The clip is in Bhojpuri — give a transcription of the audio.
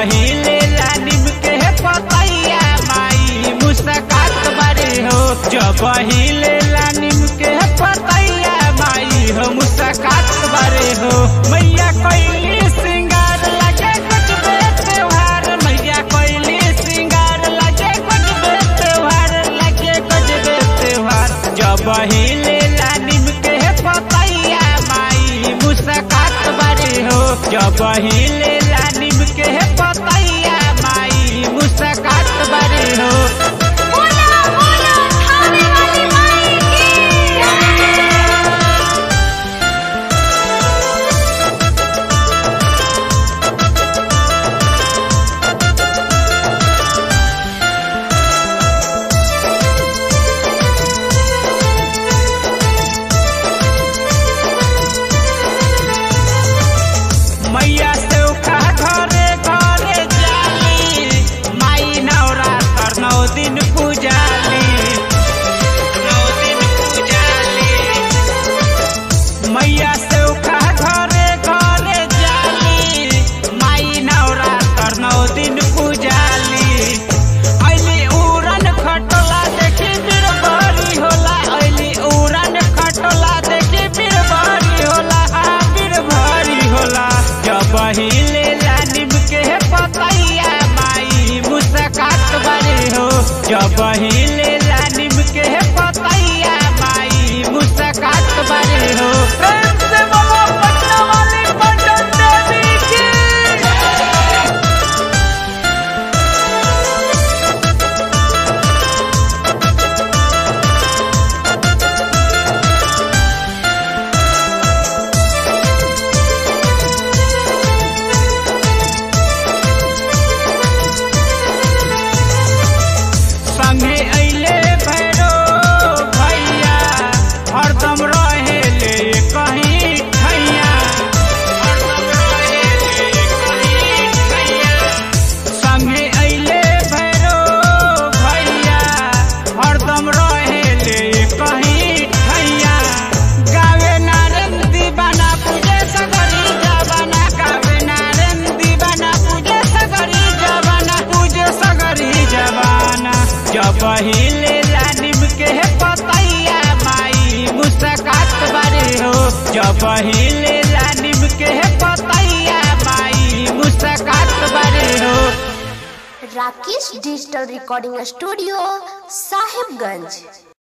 हिले नीम के पतैया माई मुस्कात बारे हो। जब हिले नीम के पतैया माई हो मुस्कात बारे हो। मैया कोइली सिंगार लगे कुछ त्योहार, मैया कोइली सिंगार लगे कुछ त्योहार, लगे कुछ त्योहार। जब हिले नीम के पतैया माई मुस्कात बारे हो। जब हिले नीम के पतैया माई मुस्कात बारे हो। मैया सेवका घरे घरे जाली, माई नवरात्र 9 दिन पूजाली, 9 दिन पूजाली। मैया सेवका घरे घरे जाली, माई नवरात्र 9 दिन पूजाली। ऐली उड़न खटोला देखी बीरबरी होला, ऐली उड़न खटोला देखी बीरबरी होला, हाँ बीरबरी होला। जब हिले नीम के पतैया माई मुस्कात बारे हो। जब हिले नीम के पतैया माई मुस्कात बारे हो। प्रेम से बोलो पटना वाली पटन देवी की। संगे अइले भैरो भैया हरदम रहेले कहीं ठैया, हरदम रहेले कहीं ठैया। संगे अइले भैरो भैया हरदम रहेले कहीं ठैया। गावे नारन दीवाना पूजे सगरी जवाना, गावे नारन दीवाना पूजे सगरी जवाना, पूजे सगरी जवाना। जब हिले नीम के पतैया माई मुस्कात बारे हो। जब हिले नीम के पतैया माई मुस्कात बारे हो। Rakesh digital recording studio Sahibganj.